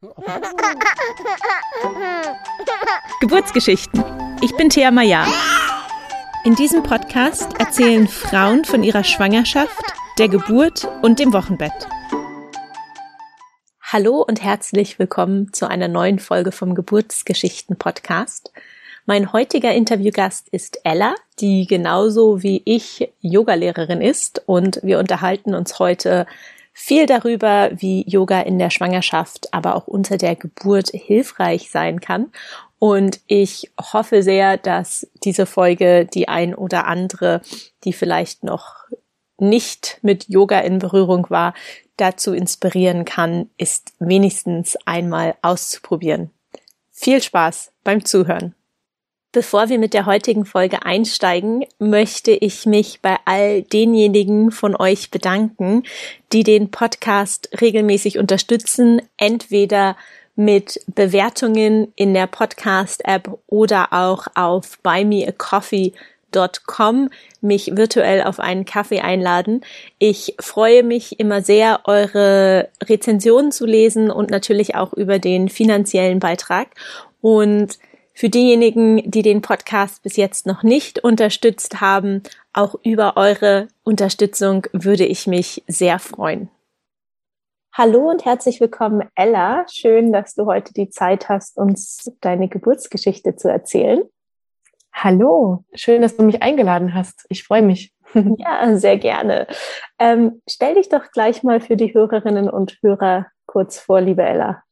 Geburtsgeschichten. Ich bin Thea Maya. In diesem Podcast erzählen Frauen von ihrer Schwangerschaft, der Geburt und dem Wochenbett. Hallo und herzlich willkommen zu einer neuen Folge vom Geburtsgeschichten-Podcast. Mein heutiger Interviewgast ist Ella, die genauso wie ich Yogalehrerin ist, und wir unterhalten uns heute viel darüber, wie Yoga in der Schwangerschaft, aber auch unter der Geburt hilfreich sein kann. Und ich hoffe sehr, dass diese Folge die ein oder andere, die vielleicht noch nicht mit Yoga in Berührung war, dazu inspirieren kann, es wenigstens einmal auszuprobieren. Viel Spaß beim Zuhören. Bevor wir mit der heutigen Folge einsteigen, möchte ich mich bei all denjenigen von euch bedanken, die den Podcast regelmäßig unterstützen, entweder mit Bewertungen in der Podcast-App oder auch auf buymeacoffee.com mich virtuell auf einen Kaffee einladen. Ich freue mich immer sehr, eure Rezensionen zu lesen und natürlich auch über den finanziellen Beitrag. Und für diejenigen, die den Podcast bis jetzt noch nicht unterstützt haben, auch über eure Unterstützung würde ich mich sehr freuen. Hallo und herzlich willkommen, Ella. Schön, dass du heute die Zeit hast, uns deine Geburtsgeschichte zu erzählen. Hallo, schön, dass du mich eingeladen hast. Ich freue mich. Ja, sehr gerne. Stell dich doch gleich mal für die Hörerinnen und Hörer kurz vor, liebe Ella.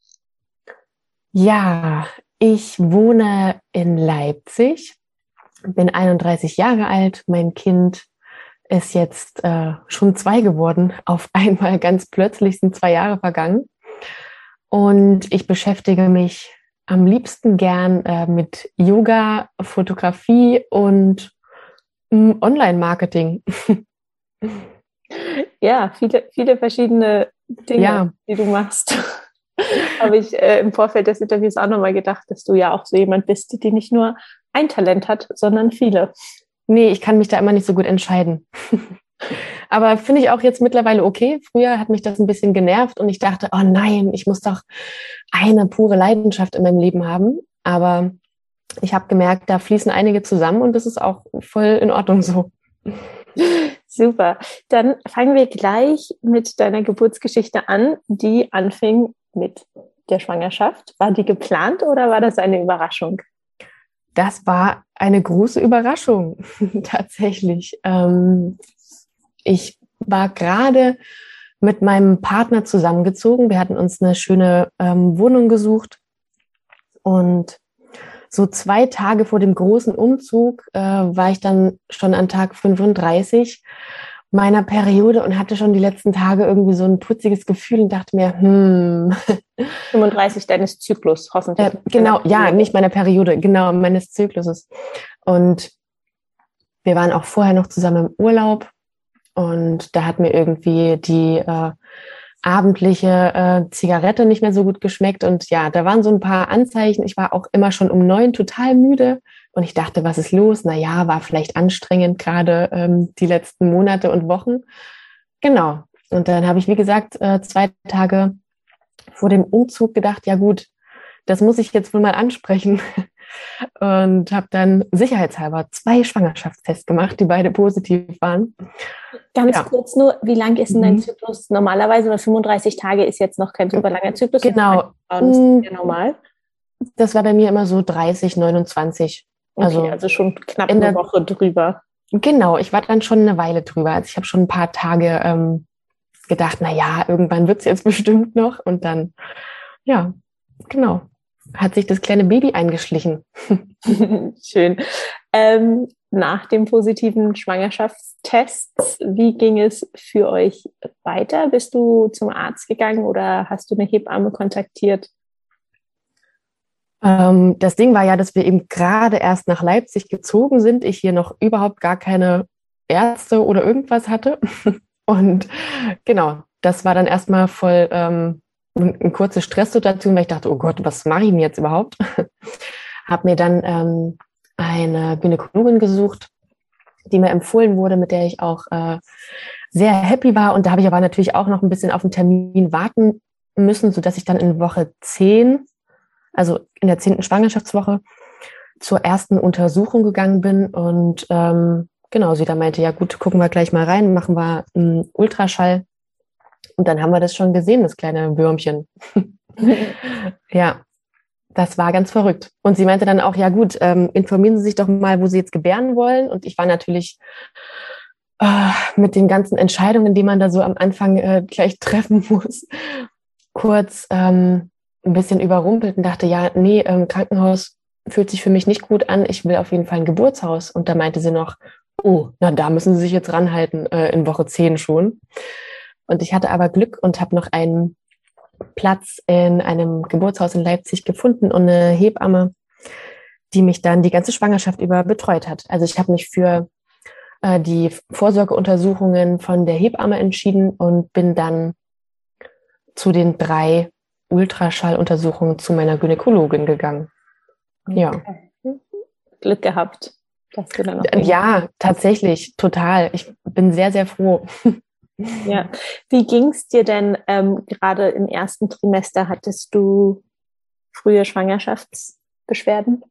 Ja, ich wohne in Leipzig, bin 31 Jahre alt. Mein Kind ist jetzt schon 2 geworden. Auf einmal ganz plötzlich sind 2 Jahre vergangen. Und ich beschäftige mich am liebsten gern mit Yoga, Fotografie und Online-Marketing. Ja, viele verschiedene Dinge, die du machst. Habe ich im Vorfeld des Interviews auch nochmal gedacht, dass du ja auch so jemand bist, die nicht nur ein Talent hat, sondern viele. Nee, ich kann mich da immer nicht so gut entscheiden. Aber finde ich auch jetzt mittlerweile okay. Früher hat mich das ein bisschen genervt und ich dachte, oh nein, ich muss doch eine pure Leidenschaft in meinem Leben haben. Aber ich habe gemerkt, da fließen einige zusammen und das ist auch voll in Ordnung so. Super. Dann fangen wir gleich mit deiner Geburtsgeschichte an, die anfing mit der Schwangerschaft. War die geplant oder war das eine Überraschung? Das war eine große Überraschung, tatsächlich. Ich war gerade mit meinem Partner zusammengezogen. Wir hatten uns eine schöne Wohnung gesucht. Und so 2 Tage vor dem großen Umzug war ich dann schon an Tag 35 meiner Periode und hatte schon die letzten Tage irgendwie so ein putziges Gefühl und dachte mir, 35 deines Zyklus, hoffentlich. Genau, ja, nicht meiner Periode, genau, meines Zykluses. Und wir waren auch vorher noch zusammen im Urlaub und da hat mir irgendwie die abendliche Zigarette nicht mehr so gut geschmeckt und ja, da waren so ein paar Anzeichen. Ich war auch immer schon um 9 total müde und ich dachte, was ist los? Naja, war vielleicht anstrengend gerade die letzten Monate und Wochen. Genau. Und dann habe ich, wie gesagt, 2 Tage vor dem Umzug gedacht, ja gut, das muss ich jetzt wohl mal ansprechen. Und habe dann sicherheitshalber 2 Schwangerschaftstests gemacht, die beide positiv waren. Ganz kurz nur, wie lang ist denn dein Zyklus normalerweise? Weil 35 Tage ist jetzt noch kein super langer Zyklus. Genau. Das ist ja normal. Das war bei mir immer so 30, 29. Okay, also schon knapp eine Woche drüber. Genau, ich war dann schon eine Weile drüber. Also ich habe schon ein paar Tage gedacht, naja, irgendwann wird es jetzt bestimmt noch. Und dann, ja, genau, hat sich das kleine Baby eingeschlichen. Schön. Nach dem positiven Schwangerschaftstest, wie ging es für euch weiter? Bist du zum Arzt gegangen oder hast du eine Hebamme kontaktiert? Das Ding war ja, dass wir eben gerade erst nach Leipzig gezogen sind. Ich hier noch überhaupt gar keine Ärzte oder irgendwas hatte. Und genau, das war dann erstmal voll eine kurze Stresssituation, weil ich dachte, oh Gott, was mache ich denn jetzt überhaupt? Habe mir dann eine Gynäkologin gesucht, die mir empfohlen wurde, mit der ich auch sehr happy war. Und da habe ich aber natürlich auch noch ein bisschen auf den Termin warten müssen, sodass ich dann in Woche 10, also in der 10. Schwangerschaftswoche, zur ersten Untersuchung gegangen bin und genau, sie da meinte, ja gut, gucken wir gleich mal rein, machen wir einen Ultraschall und dann haben wir das schon gesehen, das kleine Würmchen. Ja, das war ganz verrückt. Und sie meinte dann auch, ja gut, informieren Sie sich doch mal, wo Sie jetzt gebären wollen. Und ich war natürlich mit den ganzen Entscheidungen, die man da so am Anfang gleich treffen muss, kurz ein bisschen überrumpelt und dachte, ja, nee, Krankenhaus fühlt sich für mich nicht gut an. Ich will auf jeden Fall ein Geburtshaus. Und da meinte sie noch, oh, na da müssen Sie sich jetzt ranhalten, in Woche 10 schon. Und ich hatte aber Glück und habe noch einen Platz in einem Geburtshaus in Leipzig gefunden und eine Hebamme, die mich dann die ganze Schwangerschaft über betreut hat. Also ich habe mich für die Vorsorgeuntersuchungen von der Hebamme entschieden und bin dann zu den 3 Ultraschalluntersuchungen zu meiner Gynäkologin gegangen. Ja. Glück gehabt, dass du dann auch Ja, tatsächlich, total. Ich bin sehr, sehr froh. Ja. Wie ging es dir denn gerade im ersten Trimester? Hattest du frühe Schwangerschaftsbeschwerden?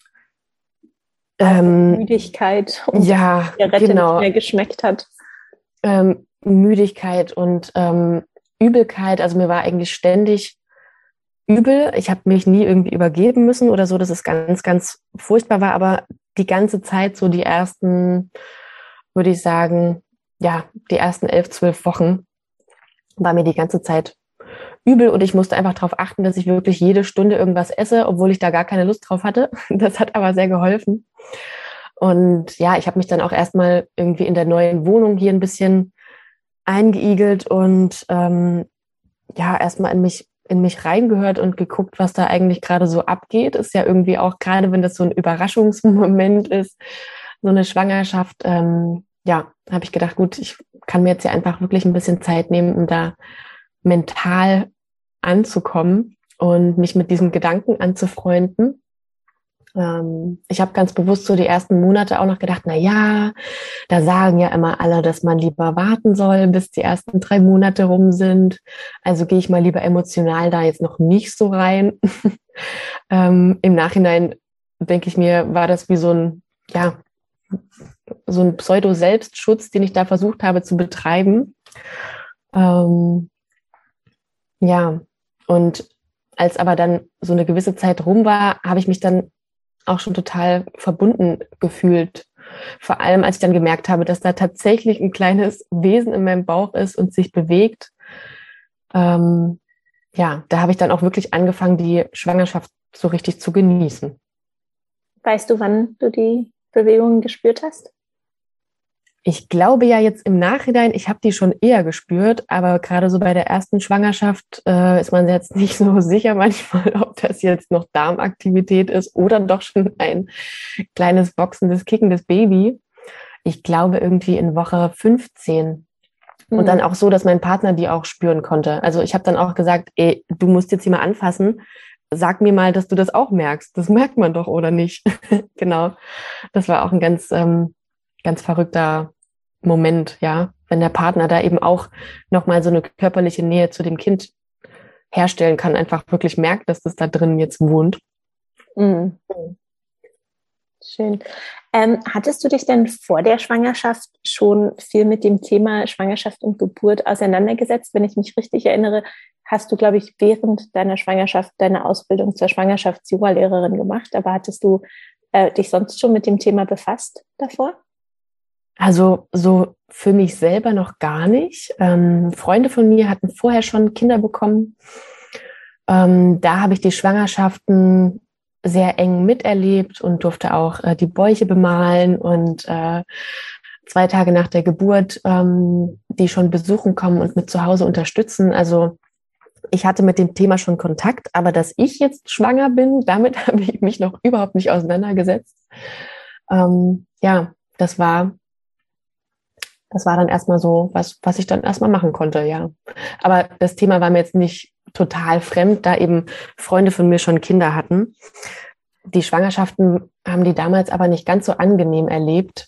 Müdigkeit und ja, Zigarette genau. nicht mehr geschmeckt hat? Müdigkeit und Übelkeit. Also mir war eigentlich ständig übel. Ich habe mich nie irgendwie übergeben müssen oder so, dass es ganz, ganz furchtbar war. Aber die ganze Zeit, so die ersten, würde ich sagen, ja, die ersten 11, 12 Wochen war mir die ganze Zeit übel und ich musste einfach darauf achten, dass ich wirklich jede Stunde irgendwas esse, obwohl ich da gar keine Lust drauf hatte. Das hat aber sehr geholfen. Und ja, ich habe mich dann auch erstmal irgendwie in der neuen Wohnung hier ein bisschen eingeigelt und ja, erstmal in mich reingehört und geguckt, was da eigentlich gerade so abgeht. Ist ja irgendwie auch, gerade wenn das so ein Überraschungsmoment ist, so eine Schwangerschaft, ja, habe ich gedacht, gut, ich kann mir jetzt ja einfach wirklich ein bisschen Zeit nehmen, um da mental anzukommen und mich mit diesem Gedanken anzufreunden. Ich habe ganz bewusst so die ersten Monate auch noch gedacht, na ja, da sagen ja immer alle, dass man lieber warten soll, bis die ersten 3 Monate rum sind. Also gehe ich mal lieber emotional da jetzt noch nicht so rein. Im Nachhinein denke ich mir, war das wie so ein, ja, so ein Pseudo-Selbstschutz, den ich da versucht habe zu betreiben. Ja, und als aber dann so eine gewisse Zeit rum war, habe ich mich dann auch schon total verbunden gefühlt. Vor allem, als ich dann gemerkt habe, dass da tatsächlich ein kleines Wesen in meinem Bauch ist und sich bewegt. Ja, da habe ich dann auch wirklich angefangen, die Schwangerschaft so richtig zu genießen. Weißt du, wann du die Bewegungen gespürt hast? Ich glaube ja jetzt im Nachhinein, ich habe die schon eher gespürt, aber gerade so bei der ersten Schwangerschaft ist man jetzt nicht so sicher manchmal, ob das jetzt noch Darmaktivität ist oder doch schon ein kleines boxendes, kickendes Baby. Ich glaube irgendwie in Woche 15. Und dann auch so, dass mein Partner die auch spüren konnte. Also ich habe dann auch gesagt, ey, du musst jetzt hier mal anfassen. Sag mir mal, dass du das auch merkst. Das merkt man doch, oder nicht? Genau. Das war auch ein ganz, ganz verrückter Moment, ja. Wenn der Partner da eben auch nochmal so eine körperliche Nähe zu dem Kind herstellen kann, einfach wirklich merkt, dass das da drin jetzt wohnt. Mhm. Schön. Hattest du dich denn vor der Schwangerschaft schon viel mit dem Thema Schwangerschaft und Geburt auseinandergesetzt? Wenn ich mich richtig erinnere, hast du, glaube ich, während deiner Schwangerschaft deine Ausbildung zur Schwangerschafts-Yoga-Lehrerin gemacht. Aber hattest du dich sonst schon mit dem Thema befasst davor? Also so für mich selber noch gar nicht. Freunde von mir hatten vorher schon Kinder bekommen. Da habe ich die Schwangerschaften sehr eng miterlebt und durfte auch die Bäuche bemalen und 2 Tage nach der Geburt die schon besuchen kommen und mit zu Hause unterstützen. Also ich hatte mit dem Thema schon Kontakt, aber dass ich jetzt schwanger bin, damit habe ich mich noch überhaupt nicht auseinandergesetzt. Ja, das war dann erstmal so, was ich dann erstmal machen konnte, ja. Aber das Thema war mir jetzt nicht total fremd, da eben Freunde von mir schon Kinder hatten. Die Schwangerschaften haben die damals aber nicht ganz so angenehm erlebt,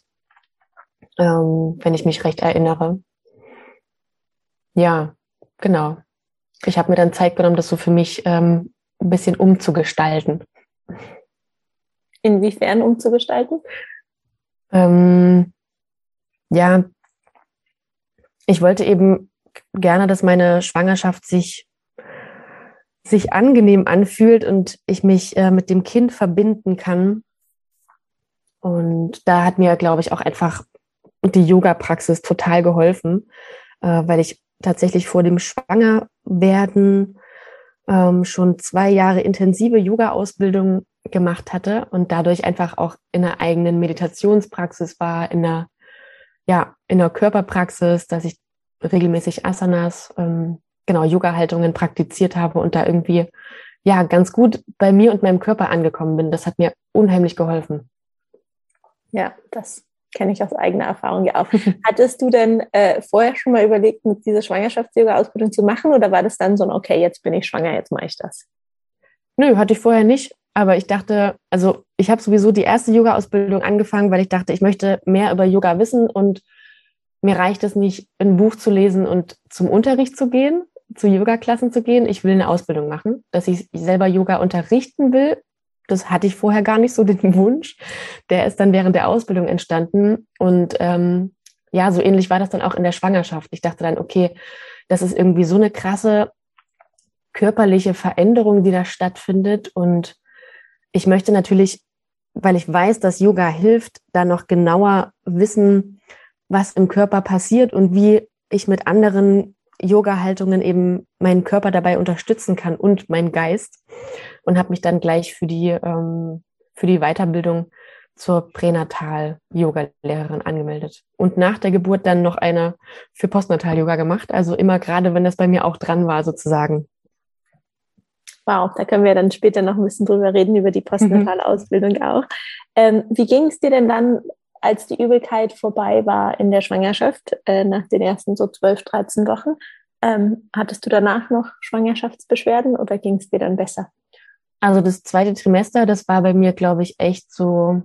wenn ich mich recht erinnere. Ja, genau. Ich habe mir dann Zeit genommen, das so für mich ein bisschen umzugestalten. Inwiefern umzugestalten? Ja, ich wollte eben gerne, dass meine Schwangerschaft sich angenehm anfühlt und ich mich mit dem Kind verbinden kann. Und da hat mir, glaube ich, auch einfach die Yoga-Praxis total geholfen, weil ich tatsächlich vor dem Schwangerwerden schon 2 Jahre intensive Yoga-Ausbildung gemacht hatte und dadurch einfach auch in einer eigenen Meditationspraxis war, in einer Körperpraxis, dass ich regelmäßig Asanas, genau, Yoga-Haltungen praktiziert habe und da irgendwie ja ganz gut bei mir und meinem Körper angekommen bin. Das hat mir unheimlich geholfen. Ja, das kenne ich aus eigener Erfahrung ja auch. Hattest du denn vorher schon mal überlegt, diese Schwangerschafts-Yoga-Ausbildung zu machen oder war das dann so ein, okay, jetzt bin ich schwanger, jetzt mache ich das? Nö, hatte ich vorher nicht. Aber ich dachte, also ich habe sowieso die erste Yoga-Ausbildung angefangen, weil ich dachte, ich möchte mehr über Yoga wissen und mir reicht es nicht, ein Buch zu lesen und zum Unterricht zu gehen, zu Yoga-Klassen zu gehen. Ich will eine Ausbildung machen, dass ich selber Yoga unterrichten will. Das hatte ich vorher gar nicht so den Wunsch. Der ist dann während der Ausbildung entstanden. Und ja, so ähnlich war das dann auch in der Schwangerschaft. Ich dachte dann, okay, das ist irgendwie so eine krasse körperliche Veränderung, die da stattfindet. Und ich möchte natürlich, weil ich weiß, dass Yoga hilft, da noch genauer wissen, was im Körper passiert und wie ich mit anderen Yoga-Haltungen eben meinen Körper dabei unterstützen kann und meinen Geist. Und habe mich dann gleich für die Weiterbildung zur Pränatal-Yoga-Lehrerin angemeldet. Und nach der Geburt dann noch eine für Postnatal-Yoga gemacht. Also immer gerade, wenn das bei mir auch dran war, sozusagen. Wow, da können wir dann später noch ein bisschen drüber reden, über die postnatale Ausbildung auch. Wie ging es dir denn dann, als die Übelkeit vorbei war in der Schwangerschaft, nach den ersten so 12, 13 Wochen? Hattest du danach noch Schwangerschaftsbeschwerden oder ging es dir dann besser? Also das zweite Trimester, das war bei mir, glaube ich, echt so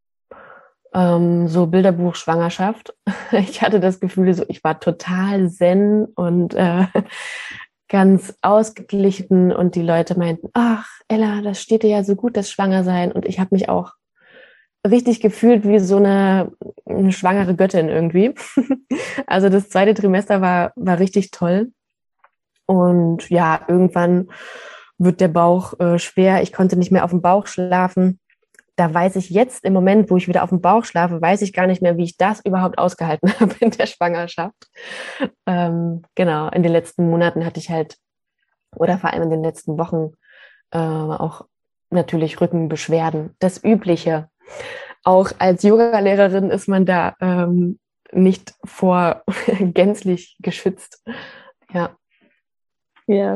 Bilderbuch Schwangerschaft. Ich hatte das Gefühl, so ich war total zen und ganz ausgeglichen und die Leute meinten, ach Ella, das steht dir ja so gut, das Schwangersein. Und ich habe mich auch richtig gefühlt wie so eine schwangere Göttin irgendwie. Also das zweite Trimester war richtig toll. Und ja, irgendwann wird der Bauch schwer. Ich konnte nicht mehr auf dem Bauch schlafen. Da weiß ich jetzt im Moment, wo ich wieder auf dem Bauch schlafe, weiß ich gar nicht mehr, wie ich das überhaupt ausgehalten habe in der Schwangerschaft. Genau, in den letzten Monaten hatte ich halt, oder vor allem in den letzten Wochen, auch natürlich Rückenbeschwerden. Das Übliche. Auch als Yogalehrerin ist man da nicht vor gänzlich geschützt. Ja. Ja.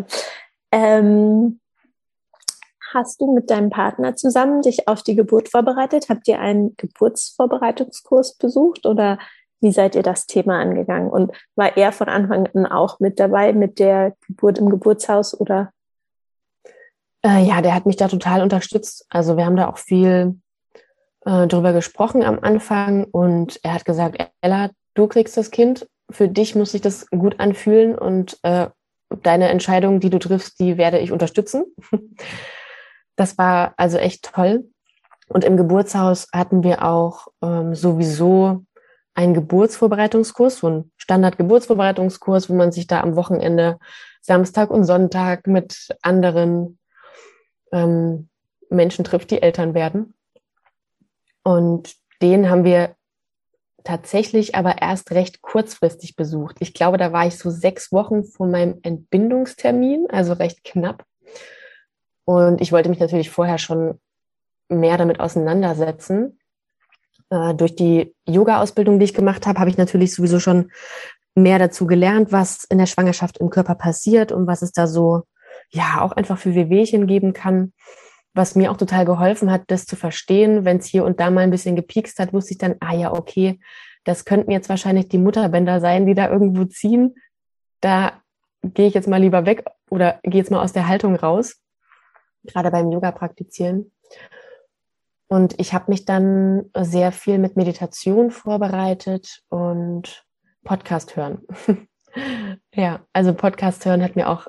Hast du mit deinem Partner zusammen dich auf die Geburt vorbereitet? Habt ihr einen Geburtsvorbereitungskurs besucht oder wie seid ihr das Thema angegangen? Und war er von Anfang an auch mit dabei mit der Geburt im Geburtshaus oder? Ja, der hat mich da total unterstützt. Also wir haben da auch viel drüber gesprochen am Anfang und er hat gesagt, Ella, du kriegst das Kind, für dich muss sich das gut anfühlen und deine Entscheidung, die du triffst, die werde ich unterstützen. Das war also echt toll. Und im Geburtshaus hatten wir auch sowieso einen Geburtsvorbereitungskurs, so einen Standard-Geburtsvorbereitungskurs, wo man sich da am Wochenende, Samstag und Sonntag mit anderen Menschen trifft, die Eltern werden. Und den haben wir tatsächlich aber erst recht kurzfristig besucht. Ich glaube, da war ich so 6 Wochen vor meinem Entbindungstermin, also recht knapp. Und ich wollte mich natürlich vorher schon mehr damit auseinandersetzen. Durch die Yoga-Ausbildung, die ich gemacht habe, habe ich natürlich sowieso schon mehr dazu gelernt, was in der Schwangerschaft im Körper passiert und was es da so, ja, auch einfach für Wehwehchen geben kann. Was mir auch total geholfen hat, das zu verstehen, wenn es hier und da mal ein bisschen gepiekst hat, wusste ich dann, ja, okay, das könnten jetzt wahrscheinlich die Mutterbänder sein, die da irgendwo ziehen. Da gehe ich jetzt mal lieber weg oder gehe jetzt mal aus der Haltung raus, gerade beim Yoga praktizieren. Und ich habe mich dann sehr viel mit Meditation vorbereitet und Podcast hören. Ja, also Podcast hören hat mir auch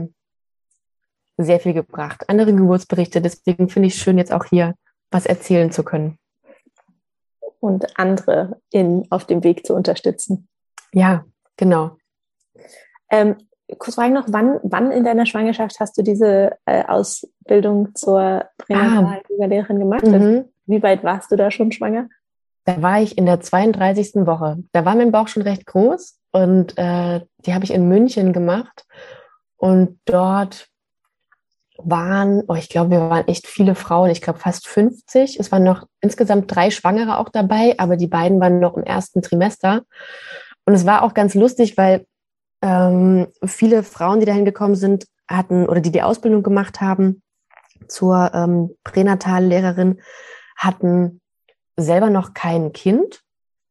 sehr viel gebracht. Andere Geburtsberichte, deswegen finde ich es schön, jetzt auch hier was erzählen zu können. Und andere auf dem Weg zu unterstützen. Ja, genau. Kurz fragen noch, wann in deiner Schwangerschaft hast du diese Ausbildung zur Pränatal-Yoga-Lehrerin gemacht? Also, wie weit warst du da schon schwanger? Da war ich in der 32. Woche. Da war mein Bauch schon recht groß und die habe ich in München gemacht. Und dort ich glaube, wir waren echt viele Frauen, ich glaube fast 50. Es waren noch insgesamt 3 Schwangere auch dabei, aber die beiden waren noch im ersten Trimester. Und es war auch ganz lustig, weil viele Frauen, die dahin gekommen sind, hatten oder die Ausbildung gemacht haben zur Pränatallehrerin, hatten selber noch kein Kind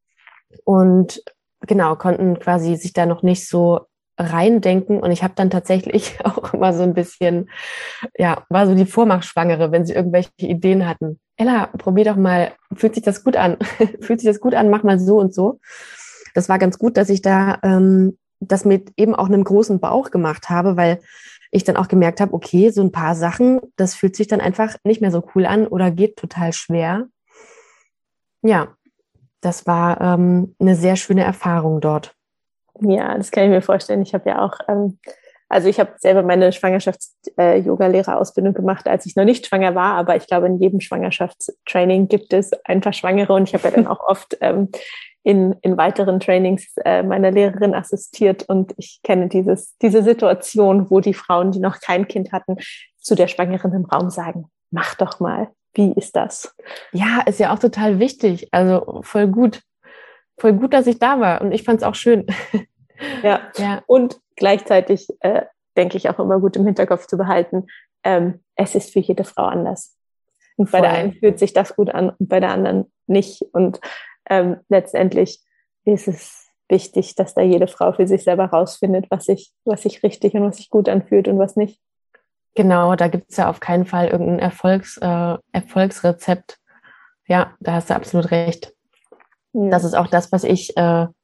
und genau, konnten quasi sich da noch nicht so reindenken. Und ich habe dann tatsächlich auch immer so ein bisschen, ja, war so die Vormachschwangere, wenn sie irgendwelche Ideen hatten. Ella, probier doch mal, fühlt sich das gut an? Fühlt sich das gut an? Mach mal so und so. Das war ganz gut, dass ich da das mit eben auch einem großen Bauch gemacht habe, weil ich dann auch gemerkt habe, okay, so ein paar Sachen, das fühlt sich dann einfach nicht mehr so cool an oder geht total schwer. Ja, das war eine sehr schöne Erfahrung dort. Ja, das kann ich mir vorstellen. Ich habe ja auch, also ich habe selber meine Schwangerschafts-Yoga-Lehrerausbildung gemacht, als ich noch nicht schwanger war, aber ich glaube, in jedem Schwangerschaftstraining gibt es einfach Schwangere und ich habe ja dann auch oft in weiteren Trainings meiner Lehrerin assistiert und ich kenne diese Situation, wo die Frauen, die noch kein Kind hatten, zu der Schwangeren im Raum sagen, mach doch mal, wie ist das? Ja, ist ja auch total wichtig, also voll gut, dass ich da war und ich fand es auch schön. Ja, und gleichzeitig denke ich auch immer gut im Hinterkopf zu behalten, es ist für jede Frau anders. Und bei der einen fühlt sich das gut an und bei der anderen nicht. Und letztendlich ist es wichtig, dass da jede Frau für sich selber rausfindet, was sich richtig und was sich gut anfühlt und was nicht. Genau, da gibt es ja auf keinen Fall irgendein Erfolgsrezept. Ja, da hast du absolut recht. Ja. Das ist auch das, was ich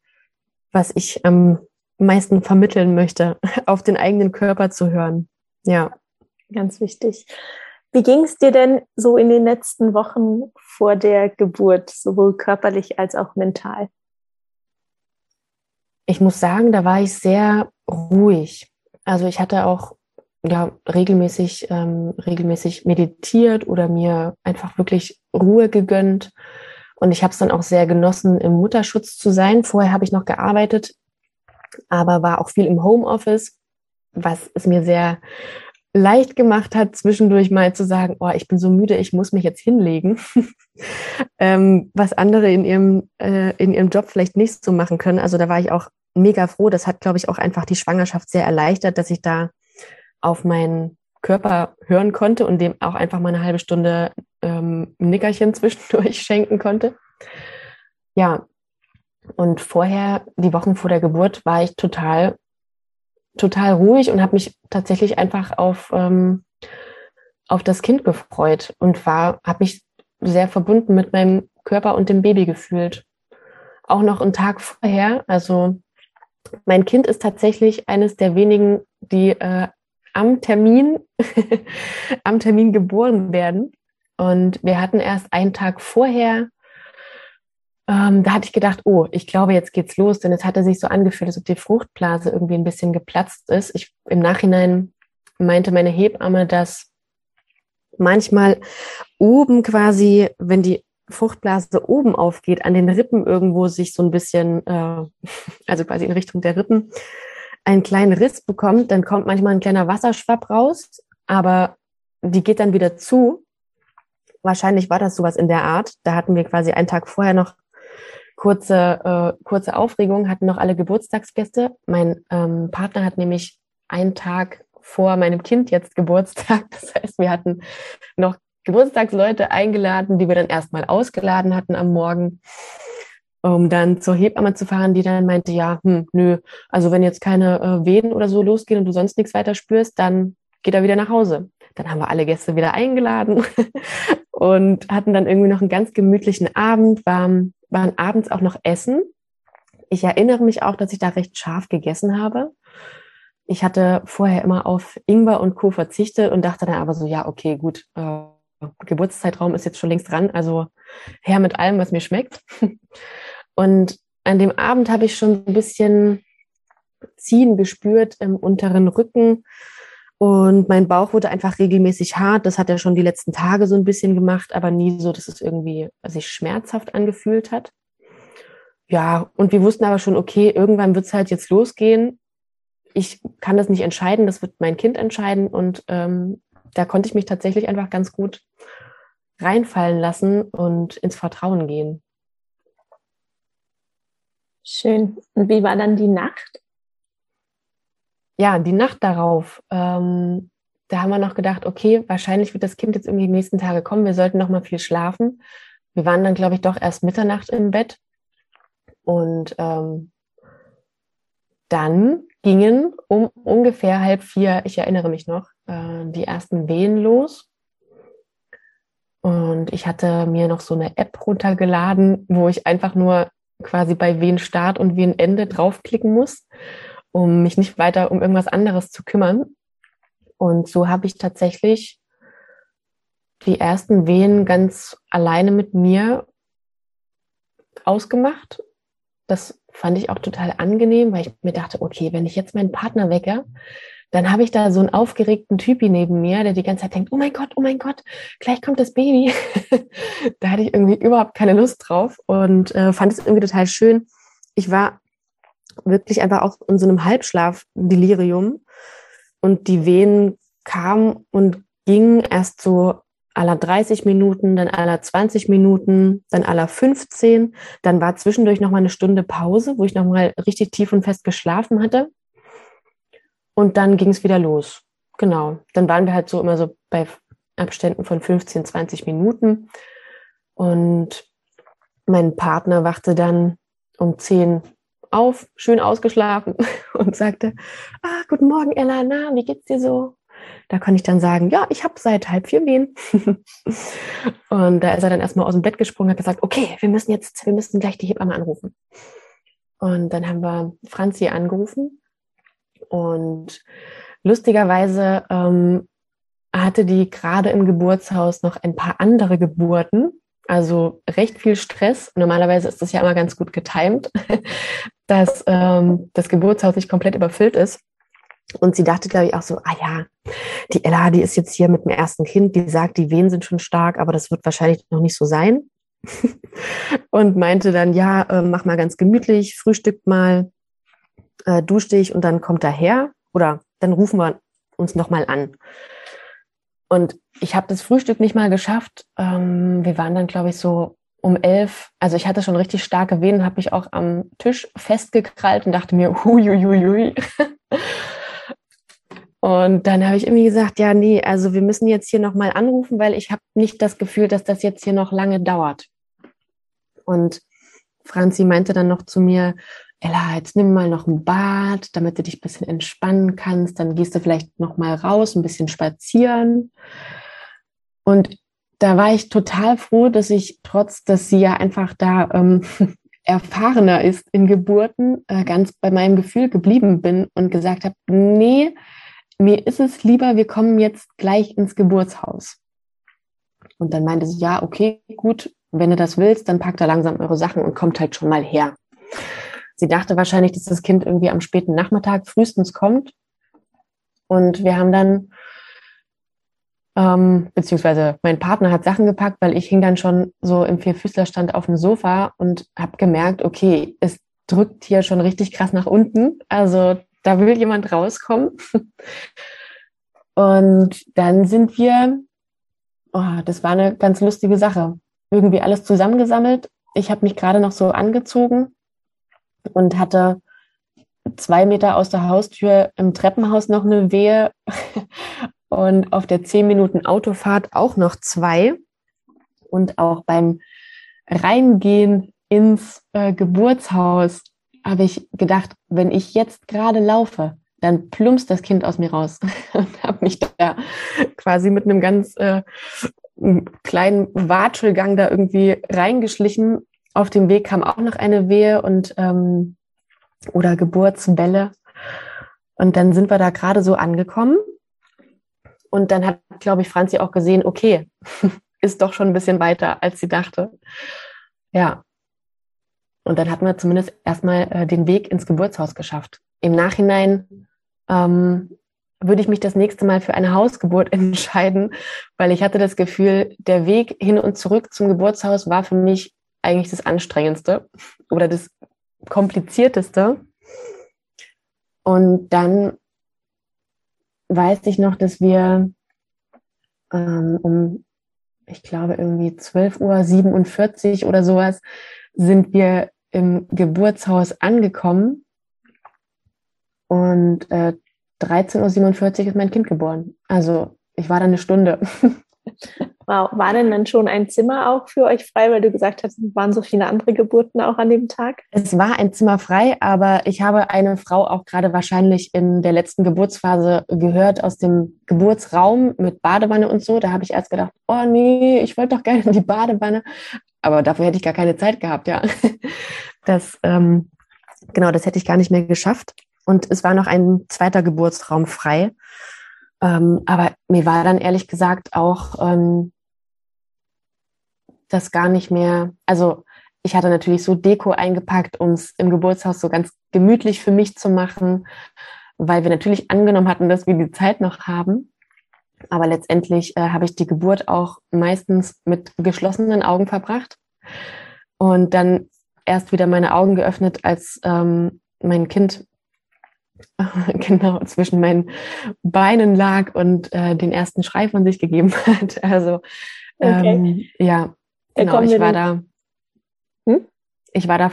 am meisten vermitteln möchte, auf den eigenen Körper zu hören. Ja. Ganz wichtig. Wie ging es dir denn so in den letzten Wochen vor der Geburt, sowohl körperlich als auch mental? Ich muss sagen, da war ich sehr ruhig. Also ich hatte auch regelmäßig meditiert oder mir einfach wirklich Ruhe gegönnt. Und ich habe es dann auch sehr genossen, im Mutterschutz zu sein. Vorher habe ich noch gearbeitet, aber war auch viel im Homeoffice, was es mir sehr leicht gemacht hat, zwischendurch mal zu sagen, oh, ich bin so müde, ich muss mich jetzt hinlegen. Was andere in ihrem Job vielleicht nicht so machen können. Also da war ich auch mega froh. Das hat, glaube ich, auch einfach die Schwangerschaft sehr erleichtert, dass ich da auf meinen Körper hören konnte und dem auch einfach mal eine halbe Stunde ein Nickerchen zwischendurch schenken konnte. Ja, und vorher, die Wochen vor der Geburt, war ich total ruhig und habe mich tatsächlich einfach auf das Kind gefreut und habe mich sehr verbunden mit meinem Körper und dem Baby gefühlt. Auch noch einen Tag vorher, also mein Kind ist tatsächlich eines der wenigen, die am Termin geboren werden. Und wir hatten erst einen Tag vorher, da hatte ich gedacht, oh, ich glaube, jetzt geht's los, denn es hatte sich so angefühlt, als ob die Fruchtblase irgendwie ein bisschen geplatzt ist. Im Nachhinein meinte meine Hebamme, dass manchmal oben quasi, wenn die Fruchtblase oben aufgeht, an den Rippen irgendwo sich so ein bisschen, also quasi in Richtung der Rippen, einen kleinen Riss bekommt, dann kommt manchmal ein kleiner Wasserschwapp raus, aber die geht dann wieder zu. Wahrscheinlich war das sowas in der Art. Da hatten wir quasi einen Tag vorher noch kurze Aufregung, hatten noch alle Geburtstagsgäste. Mein Partner hat nämlich einen Tag vor meinem Kind jetzt Geburtstag. Das heißt, wir hatten noch Geburtstagsleute eingeladen, die wir dann erstmal ausgeladen hatten am Morgen, um dann zur Hebamme zu fahren, die dann meinte, ja, nö, also wenn jetzt keine Wehen oder so losgehen und du sonst nichts weiter spürst, dann geht er wieder nach Hause. Dann haben wir alle Gäste wieder eingeladen und hatten dann irgendwie noch einen ganz gemütlichen Abend, waren abends auch noch essen Ich erinnere mich auch, dass ich da recht scharf gegessen habe. Ich hatte vorher immer auf Ingwer und Co. verzichtet und dachte dann aber so, ja, okay, gut, Geburtszeitraum ist jetzt schon längst dran, also her mit allem, was mir schmeckt. Und an dem Abend habe ich schon ein bisschen Ziehen gespürt im unteren Rücken und mein Bauch wurde einfach regelmäßig hart. Das hat er schon die letzten Tage so ein bisschen gemacht, aber nie so, dass es irgendwie sich schmerzhaft angefühlt hat. Ja, und wir wussten aber schon, okay, irgendwann wird es halt jetzt losgehen. Ich kann das nicht entscheiden, das wird mein Kind entscheiden. Und da konnte ich mich tatsächlich einfach ganz gut reinfallen lassen und ins Vertrauen gehen. Schön. Und wie war dann die Nacht? Ja, die Nacht darauf, da haben wir noch gedacht, okay, wahrscheinlich wird das Kind jetzt irgendwie die nächsten Tage kommen. Wir sollten noch mal viel schlafen. Wir waren dann, glaube ich, doch erst Mitternacht im Bett. Und dann gingen um ungefähr 3:30, ich erinnere mich noch, die ersten Wehen los. Und ich hatte mir noch so eine App runtergeladen, wo ich einfach nur quasi bei Wehenstart und Wehenende draufklicken muss, um mich nicht weiter um irgendwas anderes zu kümmern. Und so habe ich tatsächlich die ersten Wehen ganz alleine mit mir ausgemacht. Das fand ich auch total angenehm, weil ich mir dachte, okay, wenn ich jetzt meinen Partner wecke, dann habe ich da so einen aufgeregten Typi neben mir, der die ganze Zeit denkt, oh mein Gott, gleich kommt das Baby. Da hatte ich irgendwie überhaupt keine Lust drauf und fand es irgendwie total schön. Ich war wirklich einfach auch in so einem Halbschlaf-Delirium und die Wehen kamen und gingen erst so aller 30 Minuten, dann aller 20 Minuten, dann aller 15. Dann war zwischendurch nochmal eine Stunde Pause, wo ich nochmal richtig tief und fest geschlafen hatte. Und dann ging es wieder los. Genau. Dann waren wir halt so immer so bei Abständen von 15, 20 Minuten. Und mein Partner wachte dann um 10 auf, schön ausgeschlafen und sagte, guten Morgen, Ella, na, wie geht's dir so? Da konnte ich dann sagen, ja, ich habe seit 3:30 Wehen. Und da ist er dann erstmal aus dem Bett gesprungen und hat gesagt, okay, wir müssen gleich die Hebamme anrufen. Und dann haben wir Franzi angerufen. Und lustigerweise hatte die gerade im Geburtshaus noch ein paar andere Geburten. Also recht viel Stress. Normalerweise ist das ja immer ganz gut getimt, dass das Geburtshaus nicht komplett überfüllt ist. Und sie dachte, glaube ich, auch so, die Ella, die ist jetzt hier mit dem ersten Kind, die sagt, die Wehen sind schon stark, aber das wird wahrscheinlich noch nicht so sein. Und meinte dann, mach mal ganz gemütlich, frühstückt mal, dusch dich und dann kommt er her. Oder dann rufen wir uns nochmal an. Und ich habe das Frühstück nicht mal geschafft. Wir waren dann, glaube ich, so um 11. Also ich hatte schon richtig starke Wehen, habe mich auch am Tisch festgekrallt und dachte mir, huiuiui. Und dann habe ich irgendwie gesagt, ja, nee, also wir müssen jetzt hier nochmal anrufen, weil ich habe nicht das Gefühl, dass das jetzt hier noch lange dauert. Und Franzi meinte dann noch zu mir, Ella, jetzt nimm mal noch ein Bad, damit du dich ein bisschen entspannen kannst. Dann gehst du vielleicht noch mal raus, ein bisschen spazieren. Und da war ich total froh, dass ich, trotz dass sie ja einfach da erfahrener ist in Geburten, ganz bei meinem Gefühl geblieben bin und gesagt habe, nee, mir ist es lieber, wir kommen jetzt gleich ins Geburtshaus. Und dann meinte sie, ja, okay, gut, wenn du das willst, dann packt da langsam eure Sachen und kommt halt schon mal her. Sie dachte wahrscheinlich, dass das Kind irgendwie am späten Nachmittag frühestens kommt. Und wir haben dann, beziehungsweise mein Partner hat Sachen gepackt, weil ich hing dann schon so im Vierfüßlerstand auf dem Sofa und habe gemerkt, okay, es drückt hier schon richtig krass nach unten. Also da will jemand rauskommen. Und dann sind wir, das war eine ganz lustige Sache, irgendwie alles zusammengesammelt. Ich habe mich gerade noch so angezogen und hatte 2 Meter aus der Haustür im Treppenhaus noch eine Wehe und auf der 10 Minuten Autofahrt auch noch 2. Und auch beim Reingehen ins Geburtshaus habe ich gedacht, wenn ich jetzt gerade laufe, dann plumpst das Kind aus mir raus. Und habe mich da quasi mit einem ganz kleinen Watschelgang da irgendwie reingeschlichen. Auf dem Weg kam auch noch eine Wehe und oder Geburtswelle. Und dann sind wir da gerade so angekommen. Und dann hat, glaube ich, Franzi auch gesehen, okay, ist doch schon ein bisschen weiter, als sie dachte. Ja. Und dann hatten wir zumindest erstmal den Weg ins Geburtshaus geschafft. Im Nachhinein würde ich mich das nächste Mal für eine Hausgeburt entscheiden, weil ich hatte das Gefühl, der Weg hin und zurück zum Geburtshaus war für mich eigentlich das Anstrengendste oder das Komplizierteste. Und dann weiß ich noch, dass wir ich glaube, irgendwie 12:47 Uhr oder sowas, sind wir im Geburtshaus angekommen und 13:47 Uhr ist mein Kind geboren. Also ich war da eine Stunde. Wow. War denn dann schon ein Zimmer auch für euch frei, weil du gesagt hast, es waren so viele andere Geburten auch an dem Tag? Es war ein Zimmer frei, aber ich habe eine Frau auch gerade wahrscheinlich in der letzten Geburtsphase gehört aus dem Geburtsraum mit Badewanne und so. Da habe ich erst gedacht, oh nee, ich wollte doch gerne in die Badewanne. Aber dafür hätte ich gar keine Zeit gehabt, ja. Genau, das hätte ich gar nicht mehr geschafft. Und es war noch ein zweiter Geburtsraum frei. Aber mir war dann ehrlich gesagt auch das gar nicht mehr, also ich hatte natürlich so Deko eingepackt, um es im Geburtshaus so ganz gemütlich für mich zu machen, weil wir natürlich angenommen hatten, dass wir die Zeit noch haben. Aber letztendlich habe ich die Geburt auch meistens mit geschlossenen Augen verbracht und dann erst wieder meine Augen geöffnet, als mein Kind genau zwischen meinen Beinen lag und den ersten Schrei von sich gegeben hat. Also Okay. ja, genau, ich war da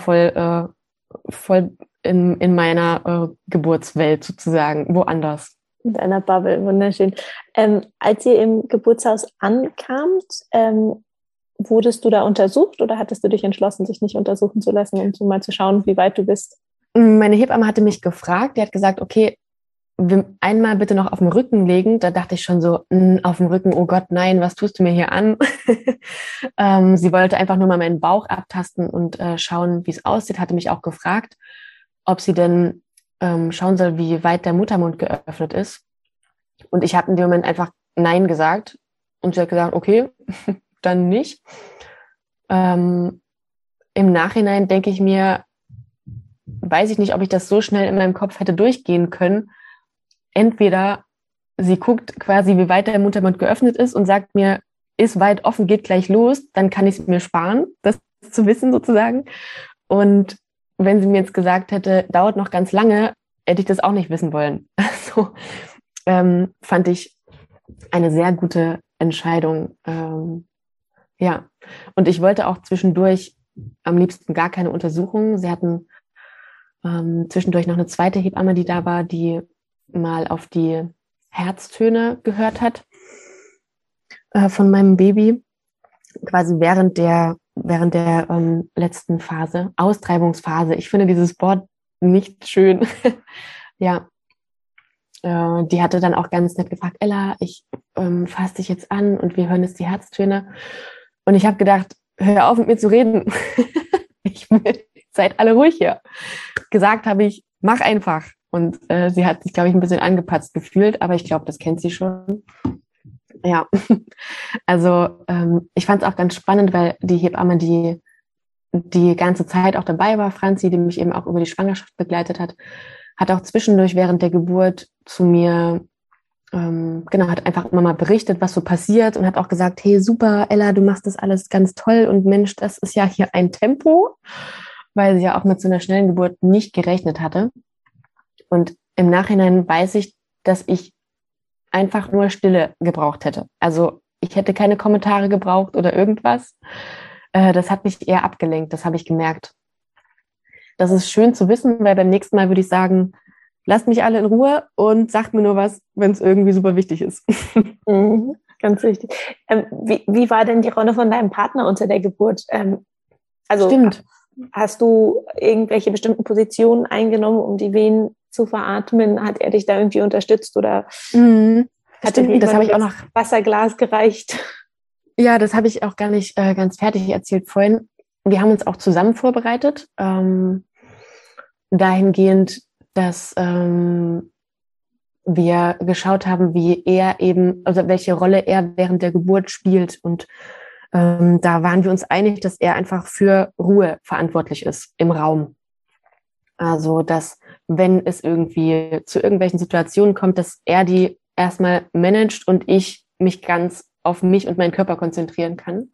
voll in meiner Geburtswelt sozusagen, woanders. In einer Bubble, wunderschön. Als ihr im Geburtshaus ankamt, wurdest du da untersucht oder hattest du dich entschlossen, sich nicht untersuchen zu lassen, um so mal zu schauen, wie weit du bist? Meine Hebamme hatte mich gefragt, die hat gesagt, okay, einmal bitte noch auf dem Rücken legen. Da dachte ich schon so, auf dem Rücken, oh Gott, nein, was tust du mir hier an? Sie wollte einfach nur mal meinen Bauch abtasten und schauen, wie es aussieht. Hatte mich auch gefragt, ob sie denn schauen soll, wie weit der Muttermund geöffnet ist. Und ich habe in dem Moment einfach Nein gesagt. Und sie hat gesagt, okay, dann nicht. Im Nachhinein denke ich mir, weiß ich nicht, ob ich das so schnell in meinem Kopf hätte durchgehen können. Entweder sie guckt quasi, wie weit der Muttermund geöffnet ist und sagt mir, ist weit offen, geht gleich los, dann kann ich es mir sparen, das zu wissen sozusagen. Und wenn sie mir jetzt gesagt hätte, dauert noch ganz lange, hätte ich das auch nicht wissen wollen. Also fand ich eine sehr gute Entscheidung. Ja, und ich wollte auch zwischendurch am liebsten gar keine Untersuchungen. Sie hatten zwischendurch noch eine zweite Hebamme, die da war, die mal auf die Herztöne gehört hat von meinem Baby, quasi während der letzten Phase, Austreibungsphase. Ich finde dieses Wort nicht schön. Ja, die hatte dann auch ganz nett gefragt, Ella, ich fasse dich jetzt an und wir hören jetzt die Herztöne. Und ich habe gedacht, hör auf mit mir zu reden. Seid alle ruhig hier. Gesagt habe ich, mach einfach. Und sie hat sich, glaube ich, ein bisschen angepatzt gefühlt, aber ich glaube, das kennt sie schon. Ja, also ich fand es auch ganz spannend, weil die Hebamme, die ganze Zeit auch dabei war, Franzi, die mich eben auch über die Schwangerschaft begleitet hat, hat auch zwischendurch während der Geburt zu mir, hat einfach immer mal berichtet, was so passiert und hat auch gesagt, hey, super, Ella, du machst das alles ganz toll und Mensch, das ist ja hier ein Tempo, weil sie ja auch mit so einer schnellen Geburt nicht gerechnet hatte. Und im Nachhinein weiß ich, dass ich einfach nur Stille gebraucht hätte. Also ich hätte keine Kommentare gebraucht oder irgendwas. Das hat mich eher abgelenkt, das habe ich gemerkt. Das ist schön zu wissen, weil beim nächsten Mal würde ich sagen, lasst mich alle in Ruhe und sagt mir nur was, wenn es irgendwie super wichtig ist. Mhm, ganz wichtig. Wie war denn die Rolle von deinem Partner unter der Geburt? Stimmt. Hast du irgendwelche bestimmten Positionen eingenommen, um die Venen zu veratmen? Hat er dich da irgendwie unterstützt oder hat er dir das habe ich auch noch Wasserglas gereicht? Ja, das habe ich auch gar nicht ganz fertig erzählt vorhin. Wir haben uns auch zusammen vorbereitet. dahingehend, dass wir geschaut haben, wie er eben, also welche Rolle er während der Geburt spielt. Und da waren wir uns einig, dass er einfach für Ruhe verantwortlich ist im Raum. Also, dass wenn es irgendwie zu irgendwelchen Situationen kommt, dass er die erstmal managt und ich mich ganz auf mich und meinen Körper konzentrieren kann.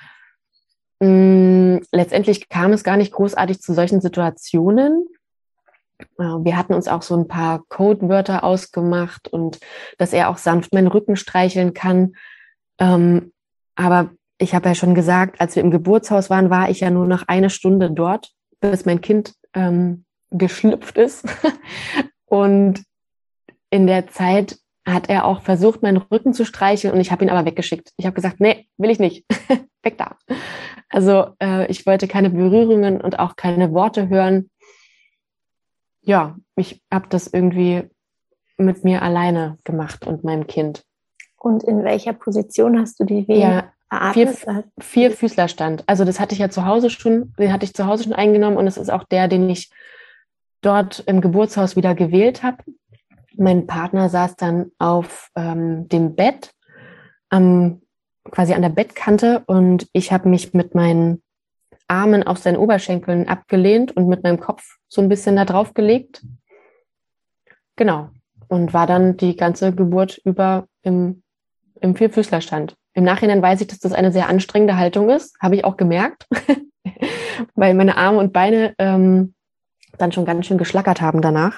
Letztendlich kam es gar nicht großartig zu solchen Situationen. Wir hatten uns auch so ein paar Codewörter ausgemacht und dass er auch sanft meinen Rücken streicheln kann. Aber ich habe ja schon gesagt, als wir im Geburtshaus waren, war ich ja nur noch 1 Stunde dort, bis mein Kind geschlüpft ist. Und in der Zeit hat er auch versucht, meinen Rücken zu streicheln und ich habe ihn aber weggeschickt. Ich habe gesagt, nee, will ich nicht. Weg da. Also ich wollte keine Berührungen und auch keine Worte hören. Ja, ich habe das irgendwie mit mir alleine gemacht und meinem Kind. Und in welcher Position hast du die Wehen eratmet? Vierfüßlerstand. Also das hatte ich ja zu Hause schon, den hatte ich zu Hause schon eingenommen und es ist auch der, den ich dort im Geburtshaus wieder gewählt habe. Mein Partner saß dann auf dem Bett, quasi an der Bettkante und ich habe mich mit meinen Armen auf seinen Oberschenkeln abgelehnt und mit meinem Kopf so ein bisschen da drauf gelegt. Genau. Und war dann die ganze Geburt über im Vierfüßlerstand. Im Nachhinein weiß ich, dass das eine sehr anstrengende Haltung ist. Habe ich auch gemerkt, weil meine Arme und Beine dann schon ganz schön geschlackert haben danach.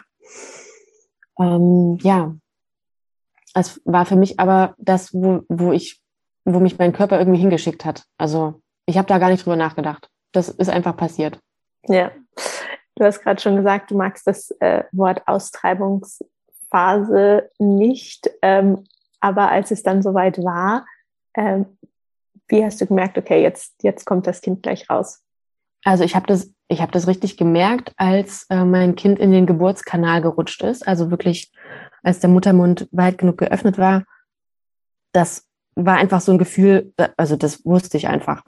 Ja, es war für mich aber das, wo mich mein Körper irgendwie hingeschickt hat. Also ich habe da gar nicht drüber nachgedacht. Das ist einfach passiert. Ja, du hast gerade schon gesagt, du magst das Wort Austreibungsphase nicht, aber als es dann soweit war, wie hast du gemerkt, okay, jetzt kommt das Kind gleich raus? Also ich habe das richtig gemerkt, als mein Kind in den Geburtskanal gerutscht ist. Also wirklich, als der Muttermund weit genug geöffnet war. Das war einfach so ein Gefühl, also das wusste ich einfach.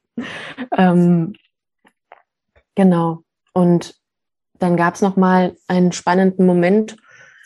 Genau. Und dann gab es nochmal einen spannenden Moment,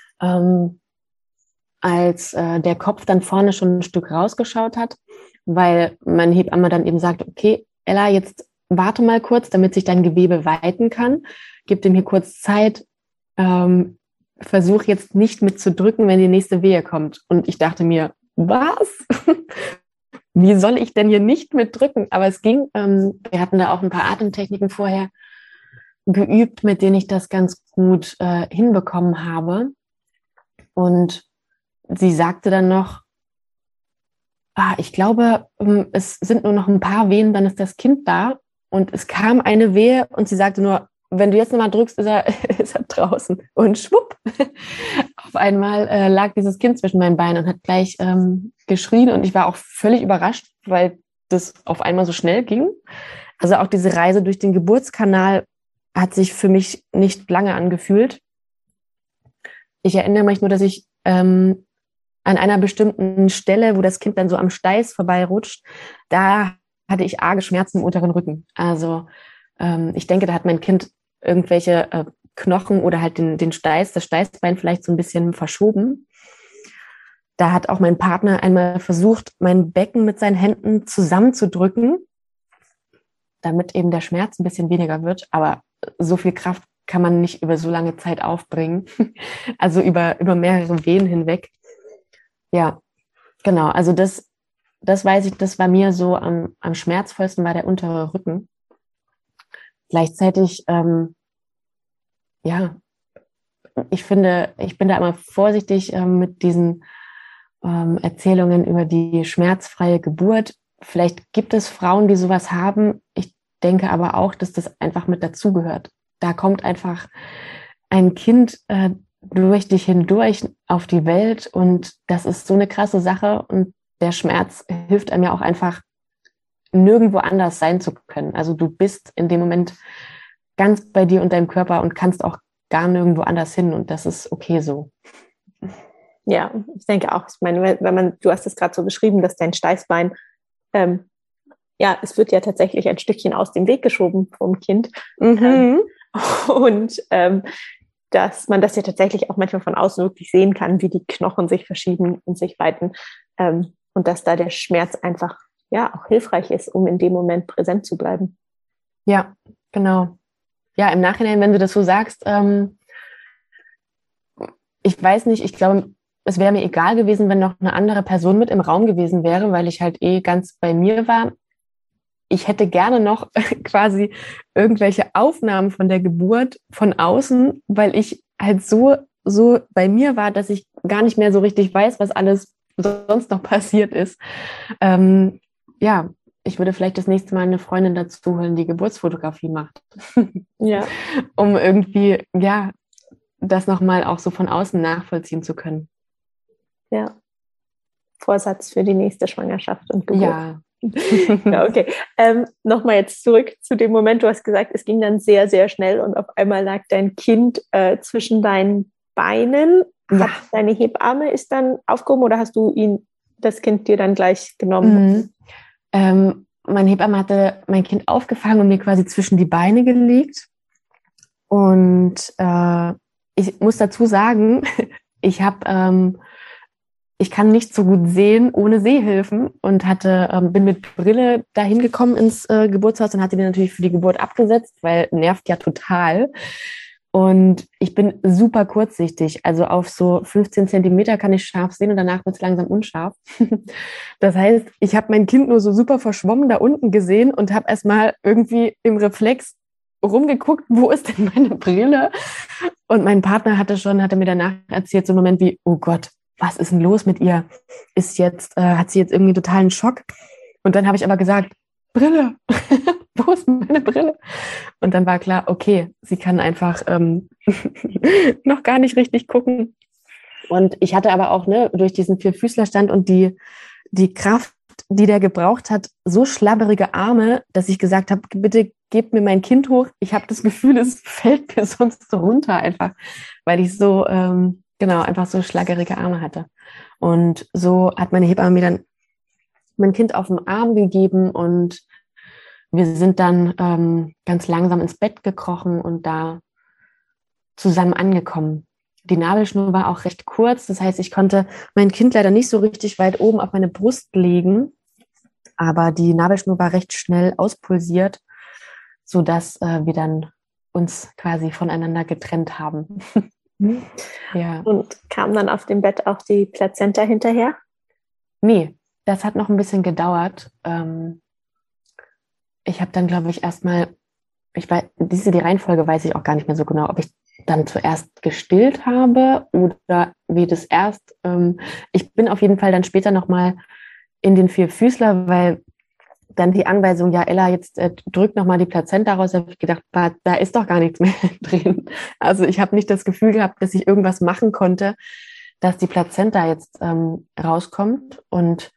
als der Kopf dann vorne schon ein Stück rausgeschaut hat, weil mein Hebamme dann eben sagte, okay, Ella, jetzt warte mal kurz, damit sich dein Gewebe weiten kann. Gib dem hier kurz Zeit. Versuch jetzt nicht mitzudrücken, wenn die nächste Wehe kommt. Und ich dachte mir, was? Wie soll ich denn hier nicht mitdrücken? Aber es ging. Wir hatten da auch ein paar Atemtechniken vorher geübt, mit denen ich das ganz gut hinbekommen habe. Und sie sagte dann noch, ich glaube, es sind nur noch ein paar Wehen, dann ist das Kind da. Und es kam eine Wehe und sie sagte nur, wenn du jetzt nochmal drückst, ist er draußen. Und schwupp, auf einmal lag dieses Kind zwischen meinen Beinen und hat gleich geschrien. Und ich war auch völlig überrascht, weil das auf einmal so schnell ging. Also auch diese Reise durch den Geburtskanal hat sich für mich nicht lange angefühlt. Ich erinnere mich nur, dass ich an einer bestimmten Stelle, wo das Kind dann so am Steiß vorbeirutscht, da hatte ich arge Schmerzen im unteren Rücken. Also ich denke, da hat mein Kind irgendwelche Knochen oder halt das Steißbein vielleicht so ein bisschen verschoben. Da hat auch mein Partner einmal versucht, mein Becken mit seinen Händen zusammenzudrücken, damit eben der Schmerz ein bisschen weniger wird. Aber so viel Kraft kann man nicht über so lange Zeit aufbringen. Also über mehrere Wehen hinweg. Ja, genau. Also das weiß ich, das war mir so am schmerzvollsten, war der untere Rücken. Gleichzeitig, ich finde, ich bin da immer vorsichtig mit diesen Erzählungen über die schmerzfreie Geburt. Vielleicht gibt es Frauen, die sowas haben. Ich denke aber auch, dass das einfach mit dazugehört. Da kommt einfach ein Kind durch dich hindurch auf die Welt und das ist so eine krasse Sache und der Schmerz hilft einem ja auch einfach, nirgendwo anders sein zu können. Also du bist in dem Moment ganz bei dir und deinem Körper und kannst auch gar nirgendwo anders hin und das ist okay so. Ja, ich denke auch. Ich meine, du hast es gerade so beschrieben, dass dein Steißbein, es wird ja tatsächlich ein Stückchen aus dem Weg geschoben vom Kind. Mhm. Und dass man das ja tatsächlich auch manchmal von außen wirklich sehen kann, wie die Knochen sich verschieben und sich weiten. Und dass da der Schmerz einfach ja auch hilfreich ist, um in dem Moment präsent zu bleiben. Ja, genau. Ja, im Nachhinein, wenn du das so sagst, ich weiß nicht, ich glaube, es wäre mir egal gewesen, wenn noch eine andere Person mit im Raum gewesen wäre, weil ich halt ganz bei mir war. Ich hätte gerne noch quasi irgendwelche Aufnahmen von der Geburt von außen, weil ich halt so bei mir war, dass ich gar nicht mehr so richtig weiß, was alles sonst noch passiert ist. Ja, ich würde vielleicht das nächste Mal eine Freundin dazu holen, die Geburtsfotografie macht. Ja. Um irgendwie, ja, das nochmal auch so von außen nachvollziehen zu können. Ja. Vorsatz für die nächste Schwangerschaft und Geburt. Ja. Ja, okay. Nochmal jetzt zurück zu dem Moment. Du hast gesagt, es ging dann sehr, sehr schnell und auf einmal lag dein Kind zwischen deinen Beinen. Ja. Deine Hebamme ist dann aufgehoben oder hast du das Kind dir dann gleich genommen? Meine Hebamme hatte mein Kind aufgefangen und mir quasi zwischen die Beine gelegt. Und ich muss dazu sagen, ich kann nicht so gut sehen ohne Sehhilfen und bin mit Brille dahin gekommen ins Geburtshaus und hatte die natürlich für die Geburt abgesetzt, weil nervt ja total. Und ich bin super kurzsichtig, also auf so 15 Zentimeter kann ich scharf sehen und danach wird es langsam unscharf. Das heißt, ich habe mein Kind nur so super verschwommen da unten gesehen und habe erstmal irgendwie im Reflex rumgeguckt, wo ist denn meine Brille? Und mein Partner hatte mir danach erzählt, so einen Moment wie, oh Gott, was ist denn los mit ihr? Hat sie jetzt irgendwie totalen Schock? Und dann habe ich aber gesagt, Brille, wo ist meine Brille? Und dann war klar, okay, sie kann einfach noch gar nicht richtig gucken. Und ich hatte aber auch durch diesen Vierfüßlerstand und die Kraft, die der gebraucht hat, so schlabberige Arme, dass ich gesagt habe, bitte gebt mir mein Kind hoch. Ich habe das Gefühl, es fällt mir sonst so runter einfach, weil ich so einfach so schlaggerige Arme hatte. Und so hat meine Hebamme mir dann mein Kind auf den Arm gegeben und wir sind dann ganz langsam ins Bett gekrochen und da zusammen angekommen. Die Nabelschnur war auch recht kurz, das heißt, ich konnte mein Kind leider nicht so richtig weit oben auf meine Brust legen, aber die Nabelschnur war recht schnell auspulsiert, sodass wir dann uns quasi voneinander getrennt haben. Ja. Und kam dann auf dem Bett auch die Plazenta hinterher? Nee, das hat noch ein bisschen gedauert. Ich habe dann, glaube ich, die Reihenfolge weiß ich auch gar nicht mehr so genau, ob ich dann zuerst gestillt habe oder wie das erst. Ich bin auf jeden Fall dann später nochmal in den Vierfüßler, weil dann die Anweisung, ja, Ella, jetzt drück nochmal die Plazenta raus, habe ich gedacht, da ist doch gar nichts mehr drin. Also ich habe nicht das Gefühl gehabt, dass ich irgendwas machen konnte, dass die Plazenta jetzt rauskommt. Und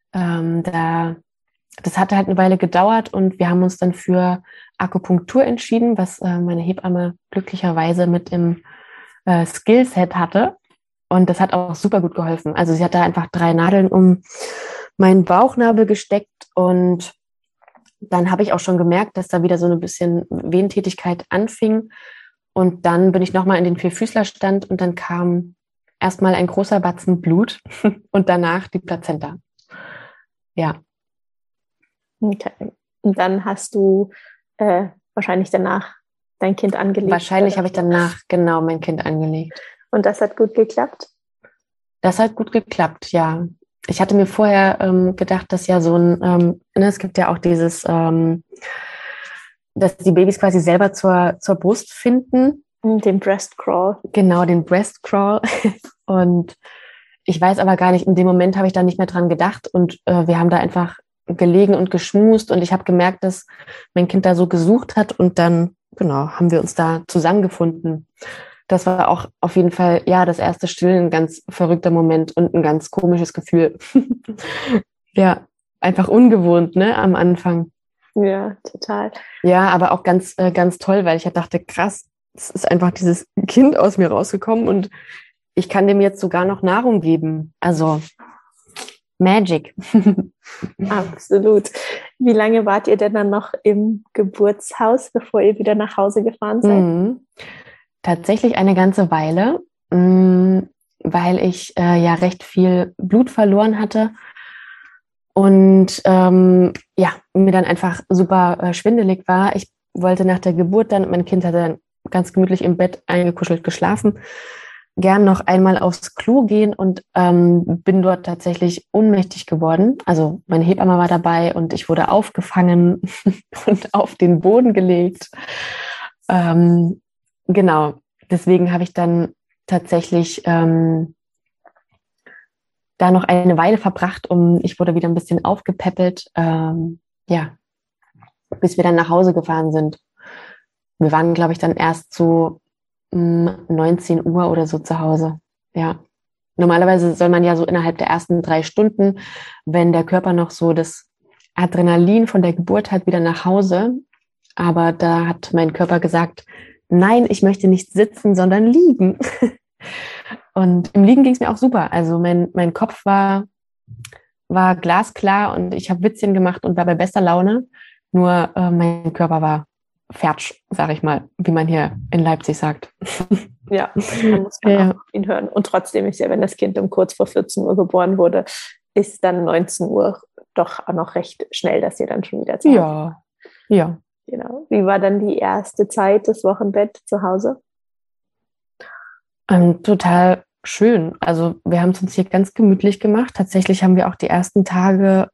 das hatte halt eine Weile gedauert und wir haben uns dann für Akupunktur entschieden, was meine Hebamme glücklicherweise mit im Skillset hatte. Und das hat auch super gut geholfen. Also sie hat da einfach 3 Nadeln um meinen Bauchnabel gesteckt und dann habe ich auch schon gemerkt, dass da wieder so ein bisschen Wehentätigkeit anfing. Und dann bin ich nochmal in den Vierfüßlerstand und dann kam erstmal ein großer Batzen Blut und danach die Plazenta. Ja. Okay. Und dann hast du wahrscheinlich danach dein Kind angelegt. Wahrscheinlich habe ich danach genau mein Kind angelegt. Und das hat gut geklappt? Das hat gut geklappt, ja. Ich hatte mir vorher gedacht, dass ja so es gibt ja auch dieses, dass die Babys quasi selber zur Brust finden. Den Breast Crawl. Genau, den Breast Crawl. Und ich weiß aber gar nicht, in dem Moment habe ich da nicht mehr dran gedacht und wir haben da einfach gelegen und geschmust und ich habe gemerkt, dass mein Kind da so gesucht hat und dann, genau, haben wir uns da zusammengefunden. Das war auch auf jeden Fall, ja, das erste Stillen, ein ganz verrückter Moment und ein ganz komisches Gefühl. Ja, einfach ungewohnt, ne, am Anfang. Ja, total. Ja, aber auch ganz, ganz toll, weil ich halt dachte, krass, es ist einfach dieses Kind aus mir rausgekommen und ich kann dem jetzt sogar noch Nahrung geben. Also Magic. Absolut. Wie lange wart ihr denn dann noch im Geburtshaus, bevor ihr wieder nach Hause gefahren seid? Tatsächlich eine ganze Weile, weil ich ja recht viel Blut verloren hatte und ja, mir dann einfach super schwindelig war. Ich wollte nach der Geburt dann, mein Kind hatte dann ganz gemütlich im Bett eingekuschelt geschlafen, gern noch einmal aufs Klo gehen und bin dort tatsächlich ohnmächtig geworden. Also meine Hebamme war dabei und ich wurde aufgefangen und auf den Boden gelegt. Genau, deswegen habe ich dann tatsächlich da noch eine Weile verbracht, ich wurde wieder ein bisschen aufgepäppelt, ja, bis wir dann nach Hause gefahren sind. Wir waren, glaube ich, dann erst so 19 Uhr oder so zu Hause. Ja. Normalerweise soll man ja so innerhalb der ersten 3 Stunden, wenn der Körper noch so das Adrenalin von der Geburt hat, wieder nach Hause. Aber da hat mein Körper gesagt, nein, ich möchte nicht sitzen, sondern liegen. Und im Liegen ging es mir auch super. Also mein Kopf war glasklar und ich habe Witzchen gemacht und war bei bester Laune. Nur mein Körper war fertig, sage ich mal, wie man hier in Leipzig sagt. Ja, da muss man auch auf ihn hören. Und trotzdem ist ja, wenn das Kind um kurz vor 14 Uhr geboren wurde, ist dann 19 Uhr doch auch noch recht schnell, dass ihr dann schon wieder zu Hause wart. Ja. Genau. Wie war dann die erste Zeit, das Wochenbett zu Hause? Total schön. Also wir haben es uns hier ganz gemütlich gemacht. Tatsächlich haben wir auch die ersten Tage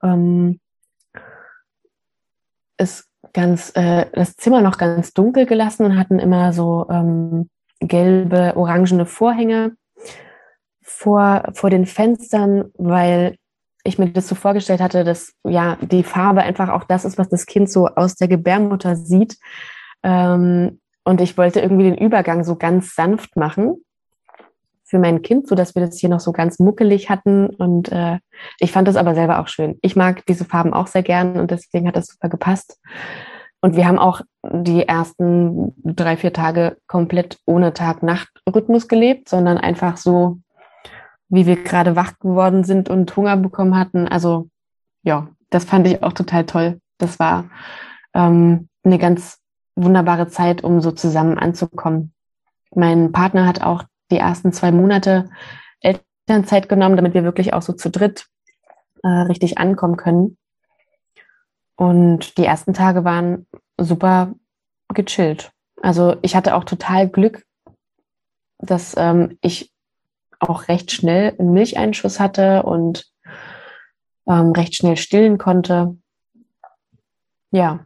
das Zimmer noch ganz dunkel gelassen und hatten immer so gelbe, orangene Vorhänge vor den Fenstern, weil ich mir das so vorgestellt hatte, dass ja die Farbe einfach auch das ist, was das Kind so aus der Gebärmutter sieht. Und ich wollte irgendwie den Übergang so ganz sanft machen für mein Kind, so dass wir das hier noch so ganz muckelig hatten. Und ich fand das aber selber auch schön. Ich mag diese Farben auch sehr gern und deswegen hat das super gepasst. Und wir haben auch die ersten 3, 4 Tage komplett ohne Tag-Nacht-Rhythmus gelebt, sondern einfach so, wie wir gerade wach geworden sind und Hunger bekommen hatten. Also ja, das fand ich auch total toll. Das war eine ganz wunderbare Zeit, um so zusammen anzukommen. Mein Partner hat auch die ersten 2 Monate Elternzeit genommen, damit wir wirklich auch so zu dritt richtig ankommen können. Und die ersten Tage waren super gechillt. Also ich hatte auch total Glück, dass ich auch recht schnell einen Milcheinschuss hatte und recht schnell stillen konnte. Ja,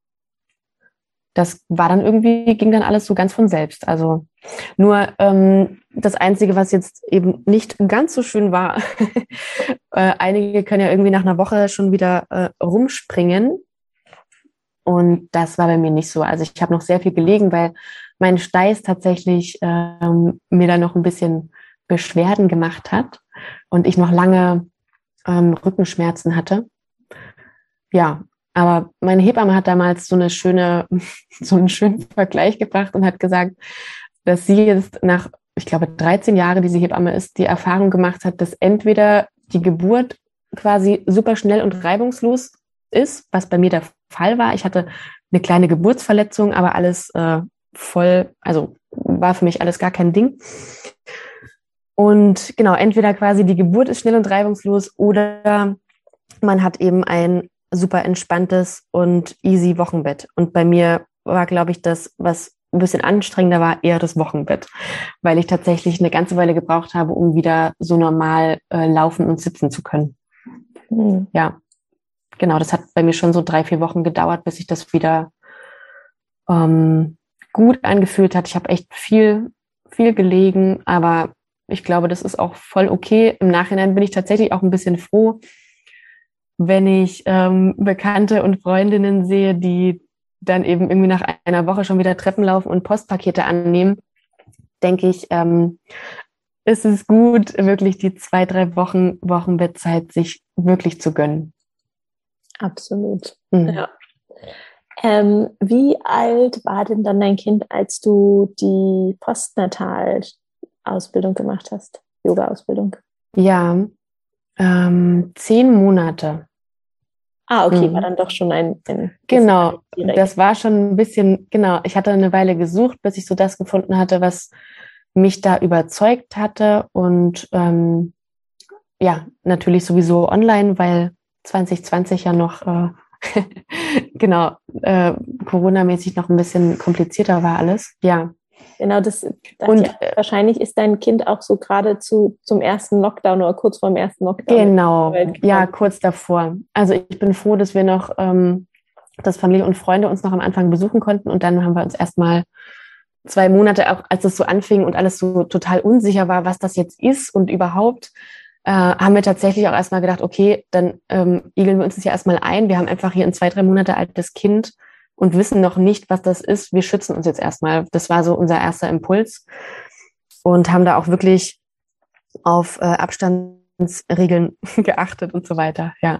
das war dann irgendwie, ging dann alles so ganz von selbst. Also nur das Einzige, was jetzt eben nicht ganz so schön war, einige können ja irgendwie nach einer Woche schon wieder rumspringen. Und das war bei mir nicht so. Also ich habe noch sehr viel gelegen, weil mein Steiß tatsächlich mir da noch ein bisschen Beschwerden gemacht hat und ich noch lange Rückenschmerzen hatte. Ja, aber meine Hebamme hat damals so einen schönen Vergleich gebracht und hat gesagt, dass sie jetzt nach, ich glaube, 13 Jahre, die sie Hebamme ist, die Erfahrung gemacht hat, dass entweder die Geburt quasi super schnell und reibungslos ist, was bei mir der Fall war. Ich hatte eine kleine Geburtsverletzung, aber alles voll, also war für mich alles gar kein Ding. Und genau, entweder quasi die Geburt ist schnell und reibungslos oder man hat eben ein super entspanntes und easy Wochenbett. Und bei mir war, glaube ich, das, was ein bisschen anstrengender war, eher das Wochenbett, weil ich tatsächlich eine ganze Weile gebraucht habe, um wieder so normal laufen und sitzen zu können. Mhm. Ja, genau, das hat bei mir schon so 3, 4 Wochen gedauert, bis sich das wieder gut angefühlt hat. Ich habe echt viel gelegen, aber ich glaube, das ist auch voll okay. Im Nachhinein bin ich tatsächlich auch ein bisschen froh, wenn ich Bekannte und Freundinnen sehe, die dann eben irgendwie nach einer Woche schon wieder Treppen laufen und Postpakete annehmen, denke ich, ist es gut, wirklich die 2, 3 Wochen Wochenbettzeit sich wirklich zu gönnen. Absolut. Mhm. Ja. Wie alt war denn dann dein Kind, als du die Postnatal-Ausbildung gemacht hast, Yoga-Ausbildung? Ja, 10 Monate. Ah, okay, war dann doch schon ein Genau, direkt. das war schon ein bisschen, genau, ich hatte eine Weile gesucht, bis ich so das gefunden hatte, was mich da überzeugt hatte und ja, natürlich sowieso online, weil 2020 ja noch genau, Corona-mäßig noch ein bisschen komplizierter war alles. Ja. Genau, das Und ja, wahrscheinlich ist dein Kind auch so gerade zum ersten Lockdown oder kurz vor dem ersten Lockdown in genau, die Welt ja, gekommen. kurz davor. Also ich bin froh, dass wir noch, dass Familie und Freunde uns noch am Anfang besuchen konnten und dann haben wir uns erstmal 2 Monate, auch als es so anfing und alles so total unsicher war, was das jetzt ist und überhaupt, haben wir tatsächlich auch erstmal gedacht, okay, dann igeln wir uns das ja erstmal ein. Wir haben einfach hier ein 2, 3 Monate altes Kind und wissen noch nicht, was das ist. Wir schützen uns jetzt erstmal. Das war so unser erster Impuls und haben da auch wirklich auf Abstandsregeln geachtet und so weiter. Ja,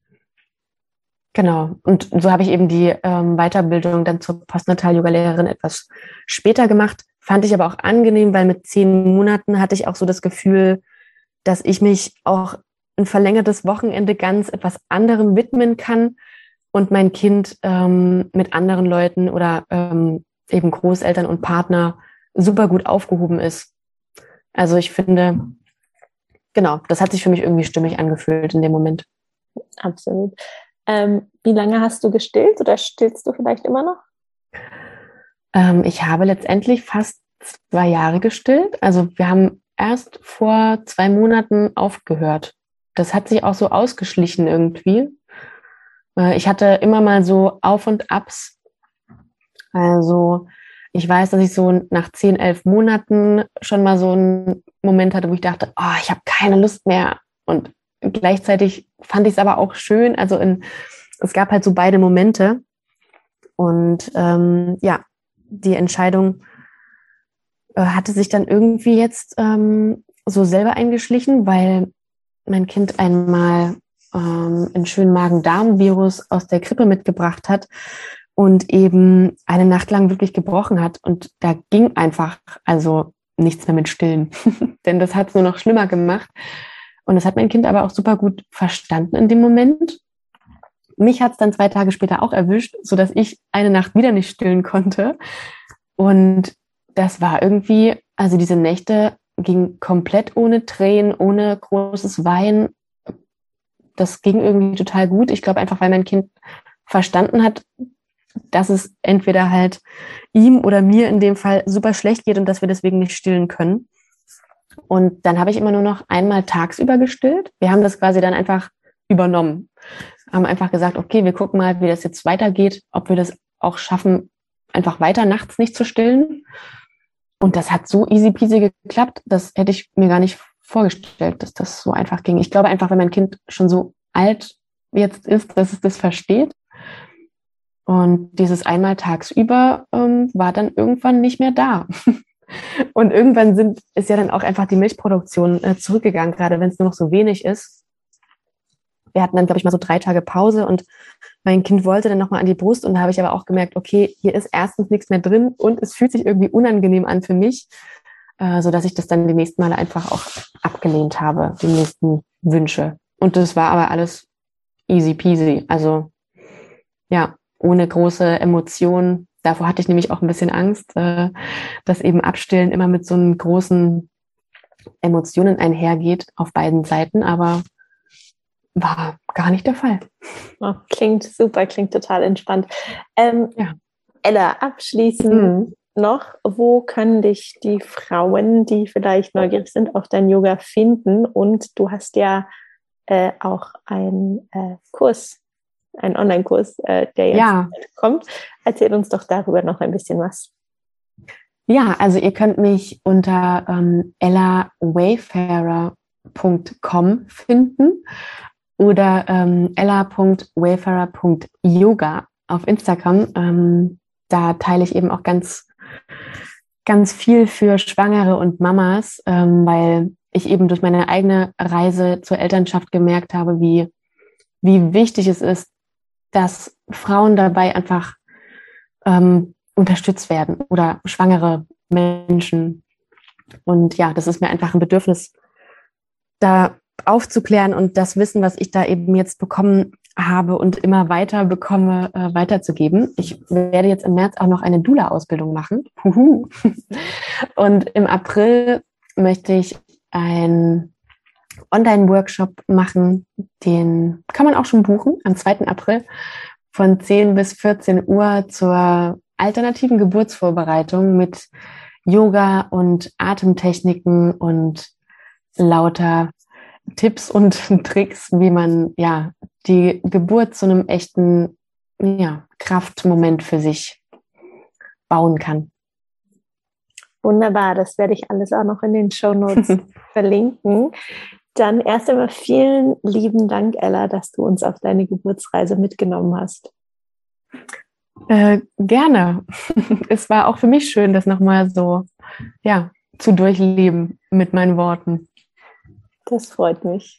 genau. Und so habe ich eben die Weiterbildung dann zur Postnatal-Yoga-Lehrerin etwas später gemacht. Fand ich aber auch angenehm, weil mit 10 Monaten hatte ich auch so das Gefühl, dass ich mich auch ein verlängertes Wochenende ganz etwas anderem widmen kann und mein Kind mit anderen Leuten oder eben Großeltern und Partner super gut aufgehoben ist. Also ich finde, genau, das hat sich für mich irgendwie stimmig angefühlt in dem Moment. Absolut. Wie lange hast du gestillt oder stillst du vielleicht immer noch? Ich habe letztendlich fast 2 Jahre gestillt. Also wir haben erst vor 2 Monaten aufgehört. Das hat sich auch so ausgeschlichen irgendwie. Ich hatte immer mal so Auf und Abs. Also ich weiß, dass ich so nach 10, 11 Monaten schon mal so einen Moment hatte, wo ich dachte, oh, ich habe keine Lust mehr. Und gleichzeitig fand ich es aber auch schön. Also es gab halt so beide Momente. Und ja, die Entscheidung hatte sich dann irgendwie jetzt so selber eingeschlichen, weil mein Kind einmal einen schönen Magen-Darm-Virus aus der Krippe mitgebracht hat und eben eine Nacht lang wirklich gebrochen hat. Und da ging einfach also nichts mehr mit Stillen, denn das hat es nur noch schlimmer gemacht. Und das hat mein Kind aber auch super gut verstanden in dem Moment. Mich hat es dann 2 Tage später auch erwischt, sodass ich eine Nacht wieder nicht stillen konnte. Und das war irgendwie, also diese Nächte ging komplett ohne Tränen, ohne großes Weinen. Das ging irgendwie total gut. Ich glaube einfach, weil mein Kind verstanden hat, dass es entweder halt ihm oder mir in dem Fall super schlecht geht und dass wir deswegen nicht stillen können. Und dann habe ich immer nur noch einmal tagsüber gestillt. Wir haben das quasi dann einfach übernommen. Haben einfach gesagt, okay, wir gucken mal, wie das jetzt weitergeht, ob wir das auch schaffen, einfach weiter nachts nicht zu stillen. Und das hat so easy peasy geklappt, das hätte ich mir gar nicht vorgestellt, dass das so einfach ging. Ich glaube einfach, wenn mein Kind schon so alt jetzt ist, dass es das versteht. Und dieses einmal tagsüber war dann irgendwann nicht mehr da. Und irgendwann ist ja dann auch einfach die Milchproduktion zurückgegangen, gerade wenn es nur noch so wenig ist. Wir hatten dann, glaube ich, mal so 3 Tage Pause und mein Kind wollte dann nochmal an die Brust und da habe ich aber auch gemerkt, okay, hier ist erstens nichts mehr drin und es fühlt sich irgendwie unangenehm an für mich, sodass ich das dann die nächsten Male einfach auch abgelehnt habe, die nächsten Wünsche. Und das war aber alles easy peasy. Also ja, ohne große Emotionen. Davor hatte ich nämlich auch ein bisschen Angst, dass eben Abstillen immer mit so einen großen Emotionen einhergeht auf beiden Seiten, aber war gar nicht der Fall. Oh, klingt super, klingt total entspannt. Ja. Ella, abschließend noch, wo können dich die Frauen, die vielleicht neugierig sind, auf dein Yoga finden? Und du hast ja auch einen Kurs, einen Online-Kurs, der jetzt kommt. Erzähl uns doch darüber noch ein bisschen was. Ja, also ihr könnt mich unter ellawayfarer.com finden oder ella.wayfarer.yoga auf Instagram. Da teile ich eben auch ganz, ganz viel für Schwangere und Mamas, weil ich eben durch meine eigene Reise zur Elternschaft gemerkt habe, wie wichtig es ist, dass Frauen dabei einfach unterstützt werden oder schwangere Menschen. Und ja, das ist mir einfach ein Bedürfnis, da aufzuklären und das Wissen, was ich da eben jetzt bekommen habe und immer weiter bekomme, weiterzugeben. Ich werde jetzt im März auch noch eine Doula-Ausbildung machen. Und im April möchte ich einen Online-Workshop machen, den kann man auch schon buchen, am 2. April von 10 bis 14 Uhr zur alternativen Geburtsvorbereitung mit Yoga und Atemtechniken und lauter Tipps und Tricks, wie man ja die Geburt zu einem echten Kraftmoment für sich bauen kann. Wunderbar, das werde ich alles auch noch in den Shownotes verlinken. Dann erst einmal vielen lieben Dank, Ella, dass du uns auf deine Geburtsreise mitgenommen hast. Gerne. Es war auch für mich schön, das nochmal so zu durchleben mit meinen Worten. Das freut mich.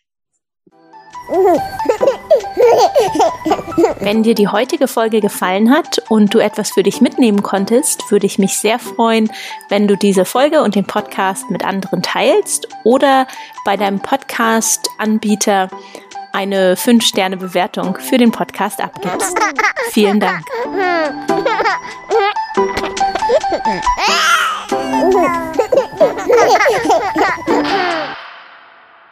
Wenn dir die heutige Folge gefallen hat und du etwas für dich mitnehmen konntest, würde ich mich sehr freuen, wenn du diese Folge und den Podcast mit anderen teilst oder bei deinem Podcast-Anbieter eine 5-Sterne-Bewertung für den Podcast abgibst. Vielen Dank.